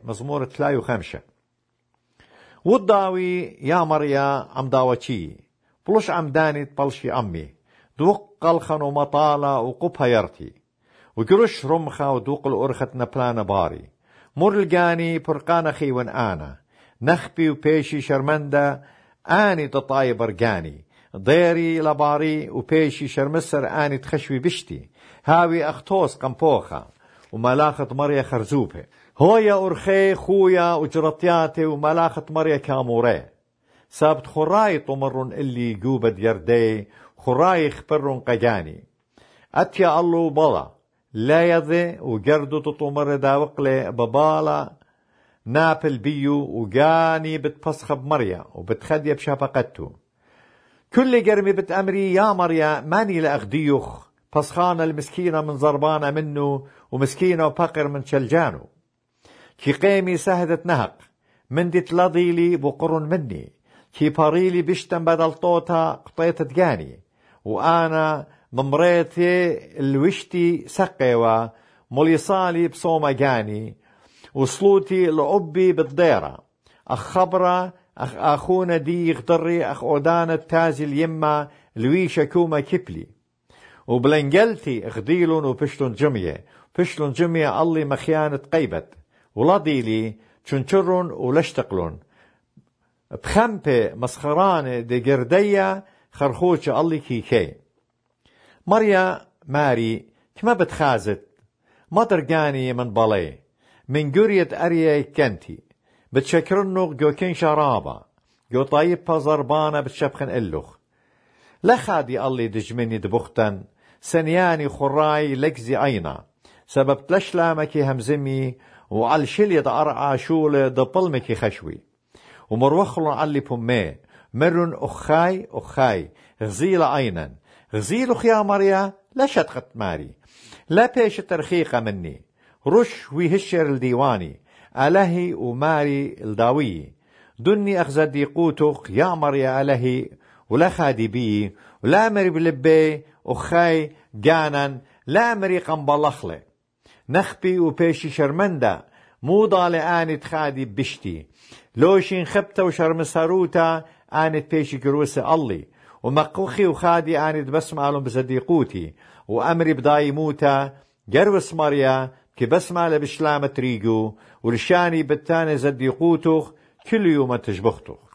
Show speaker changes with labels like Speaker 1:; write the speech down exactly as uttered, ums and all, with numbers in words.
Speaker 1: مزمور ثلاثة وخمسة. والضاوي يا مريا عم داوتشي بلش عم داني طلشي أمي دوق قلخن ومطالة وقبها يرتي وقرش رمخة ودوق الأرخة نبلان باري مر الجاني برقان خيون آنا نخبي وبيشي شرمندا آني تطايب رجاني ضيري لباري وبيشي شرمسر آني تخشوي بشتي هاوي أختوس قمبوخة وملاخة مريا خرزوبه هويا أرخي خويا وجرطياتي وملاخة مريا كاموري سابت خراي طمرن اللي جوبد يردي خراي خبرن قجاني أتيا الله بلا لا يذي وجردو تطمر داوقلي ببالا نابل بيو وجاني بتفسخ بمريا وبتخدي بشفقته كل جرمي بتأمري يا مريا ماني لأخديوخ فسخانة المسكينة من زربانة منه ومسكينة وفقر من شلجانه كي قيمي سهدت نهق من دي تلضيلي بقرن مني كي باريلي بشتم بدل طوتا قطيت تجاني وأنا ممريتي الوشتي سقيوة مليصالي بصومة جاني وصلوتي لعبي بالضيرة أخ خبرة أخ أخونا دي يغدري أخ أودانا التازي اليمة لويشة كوما كبلي وبلنجلتي اخديلون وبشلون جمية بشلون جمية الله مخيانة قيبت ولاديلي تشنشرون ولشتقلون بخمبة مسخران دي جردية خرخوش الله كي كي مريا ماري كما بتخازت ما ترقاني من بالي من قرية أريا كنتي بتشكرنو جو كن شرابة جو طيبها زربانة بتشبخن إلوخ لخادي الله دجمني دبختن سنياني خراي لكزي عينا سبب تلشلامكي همزمي وعلى شليد أرعى شولة دبلمكي خشوي ومروخلون علي بمي مرن أخاي أخاي غزيل عينا غزيل يا مريا لا شتخت ماري لا بيش ترخيقة مني رش ويهشر الديواني ألهي وماري الداوي دني أخذ ديقوتك يا مريا ألهي ولا خادي بي ولا مري بلبي أخاي جانا لا مري قنبلخلي نخبي وبيشي شرمندا مو ضالي آنت خادي بشتي لوشين خبتا وشرمساروتا آنت بيشي كروسي الله ومقوخي وخادي آنت بسمعلهم بصديقوتي وأمري بداي موتا جروس مريا كي بسمع بشلامة ريقو ولشاني بالتاني زديقوتو كل يوم تجبختو